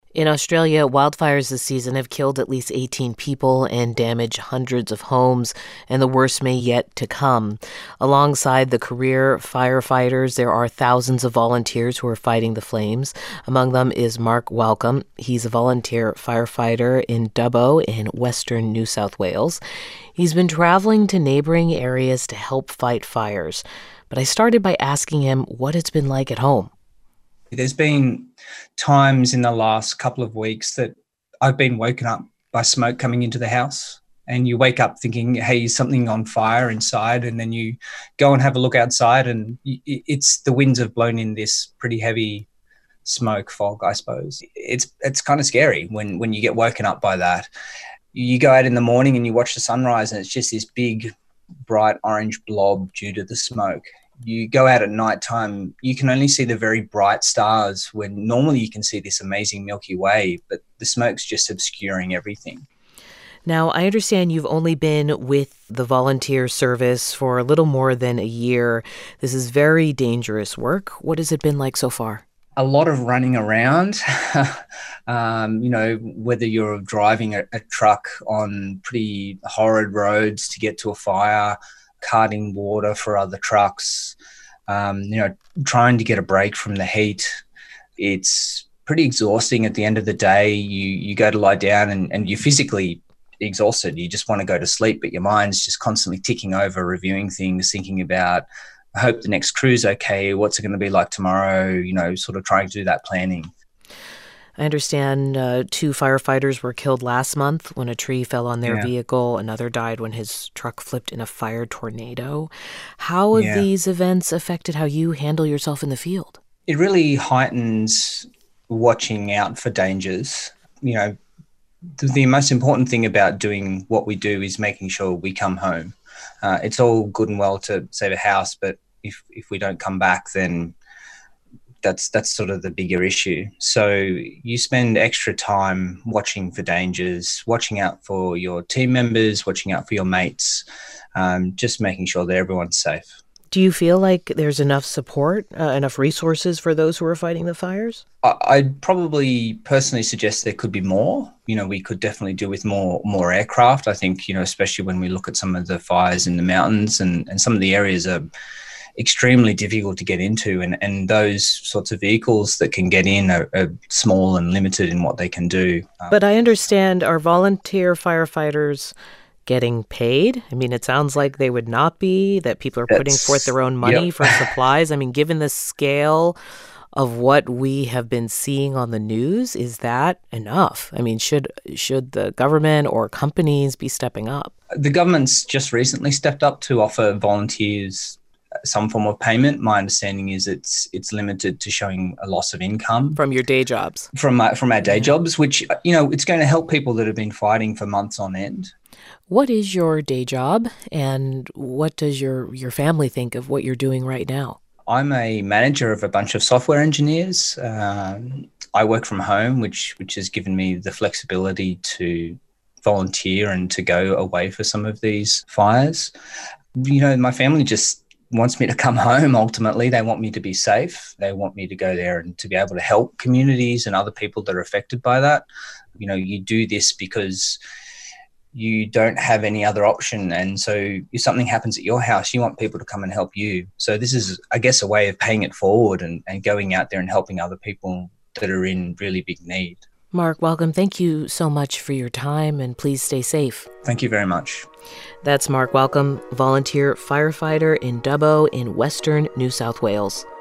In Australia, wildfires this season have killed at least 18 people and damaged hundreds of homes, and the worst may yet to come. Alongside the career firefighters, there are thousands of volunteers who are fighting the flames. Among them is Mark Welcome. He's a volunteer firefighter in Dubbo in western New South Wales. He's been traveling to neighboring areas to help fight fires. But I started by asking him what it's been like at home. There's been times in the last couple of weeks that I've been woken up by smoke coming into the house, and you wake up thinking, hey, is something on fire inside? And then you go and have a look outside, and it's the winds have blown in this pretty heavy smoke fog, I suppose. It's kind of scary when you get woken up by that. You go out in the morning and you watch the sunrise, and it's just this big, bright orange blob due to the smoke. You go out at nighttime, you can only see the very bright stars when normally you can see this amazing Milky Way, but the smoke's just obscuring everything. Now, I understand you've only been with the volunteer service for a little more than a year. This is very dangerous work. What has it been like so far? A lot of running around, whether you're driving a truck on pretty horrid roads to get to a fire, carting water for other trucks, trying to get a break from the heat. It's pretty exhausting at the end of the day. You go to lie down and you're physically exhausted. You just want to go to sleep, but your mind's just constantly ticking over, reviewing things, thinking about, I hope the next crew's okay, what's it going to be like tomorrow, sort of trying to do that planning. I understand 2 firefighters were killed last month when a tree fell on their vehicle. Another died when his truck flipped in a fire tornado. How have these events affected how you handle yourself in the field? It really heightens watching out for dangers. The most important thing about doing what we do is making sure we come home. It's all good and well to save a house, but if we don't come back, then that's sort of the bigger issue. So you spend extra time watching for dangers, watching out for your team members, watching out for your mates, just making sure that everyone's safe. Do you feel like there's enough support, enough resources for those who are fighting the fires? I'd probably personally suggest there could be more. We could definitely do with more aircraft. I think, especially when we look at some of the fires in the mountains and some of the areas are extremely difficult to get into, and those sorts of vehicles that can get in are small and limited in what they can do. But I understand, are volunteer firefighters getting paid? I mean, it sounds like they would not be, that people are putting forth their own money for supplies. I mean, given the scale of what we have been seeing on the news, is that enough? I mean, should the government or companies be stepping up? The government's just recently stepped up to offer volunteers some form of payment. My understanding is it's limited to showing a loss of income from your day jobs. From our day jobs, which it's going to help people that have been fighting for months on end. What is your day job, and what does your family think of what you're doing right now? I'm a manager of a bunch of software engineers. I work from home, which has given me the flexibility to volunteer and to go away for some of these fires. My family just wants me to come home. Ultimately, they want me to be safe. They want me to go there and to be able to help communities and other people that are affected by that. You do this because you don't have any other option. And so if something happens at your house, you want people to come and help you. So this is, I guess, a way of paying it forward and going out there and helping other people that are in really big need. Mark, welcome. Thank you so much for your time, and please stay safe. Thank you very much. That's Mark Welcome, volunteer firefighter in Dubbo in western New South Wales.